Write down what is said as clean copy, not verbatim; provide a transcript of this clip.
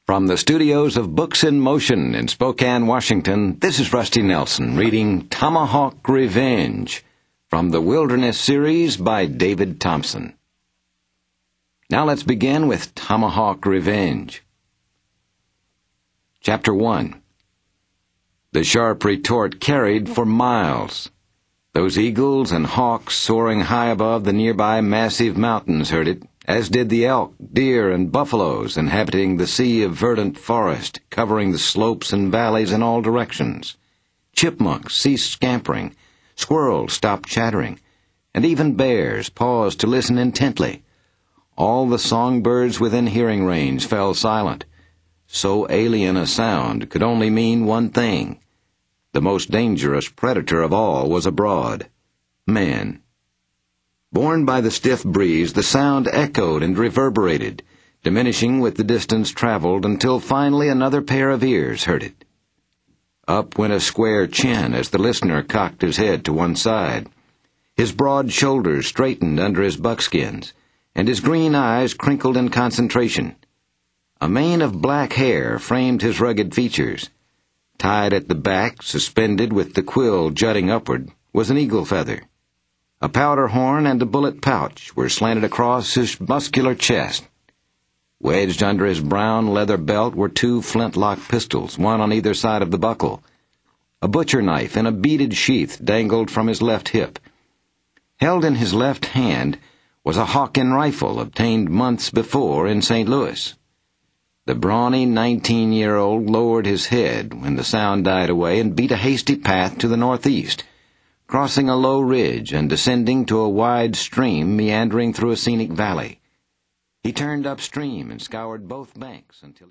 From the studios of Books in Motion in Spokane, Washington, this is Rusty Nelson reading Tomahawk Revenge from the Wilderness series by David Thompson. Now let's begin with Tomahawk Revenge. Chapter 1. The sharp retort carried for miles. Those eagles and hawks soaring high above the nearby massive mountains heard it, as did the elk, deer, and buffaloes inhabiting the sea of verdant forest covering the slopes and valleys in all directions. Chipmunks ceased scampering, squirrels stopped chattering, and even bears paused to listen intently. All the songbirds within hearing range fell silent. So alien a sound could only mean one thing. The most dangerous predator of all was abroad. Man. Borne by the stiff breeze, the sound echoed and reverberated, diminishing with the distance traveled until finally another pair of ears heard it. Up went a square chin as the listener cocked his head to one side. His broad shoulders straightened under his buckskins, and his green eyes crinkled in concentration. A mane of black hair framed his rugged features. Tied at the back, suspended with the quill jutting upward, was an eagle feather. A powder horn and a bullet pouch were slanted across his muscular chest. Wedged under his brown leather belt were two flintlock pistols, one on either side of the buckle. A butcher knife in a beaded sheath dangled from his left hip. Held in his left hand was a Hawken rifle obtained months before in St. Louis. The brawny 19-year-old lowered his head when the sound died away and beat a hasty path to the northeast, crossing a low ridge and descending to a wide stream meandering through a scenic valley. He turned upstream and scoured both banks until